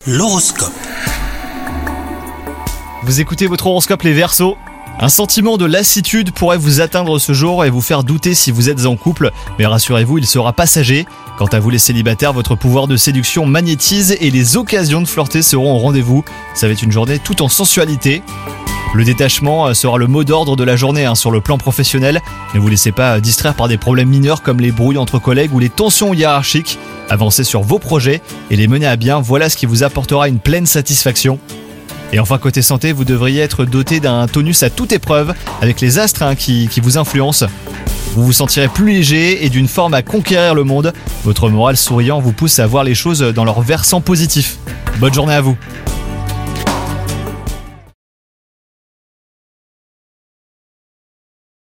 L'horoscope. Vous écoutez votre horoscope les Verseaux. Un sentiment de lassitude pourrait vous atteindre ce jour et vous faire douter si vous êtes en couple, mais rassurez-vous, il sera passager. Quant à vous les célibataires, votre pouvoir de séduction magnétise et les occasions de flirter seront au rendez-vous. Ça va être une journée tout en sensualité. Le détachement sera le mot d'ordre de la journée sur le plan professionnel. Ne vous laissez pas distraire par des problèmes mineurs comme les brouilles entre collègues ou les tensions hiérarchiques. Avancez sur vos projets et les mener à bien, voilà ce qui vous apportera une pleine satisfaction. Et enfin côté santé, vous devriez être doté d'un tonus à toute épreuve avec les astres qui vous influencent. Vous vous sentirez plus léger et d'une forme à conquérir le monde. Votre moral souriant vous pousse à voir les choses dans leur versant positif. Bonne journée à vous.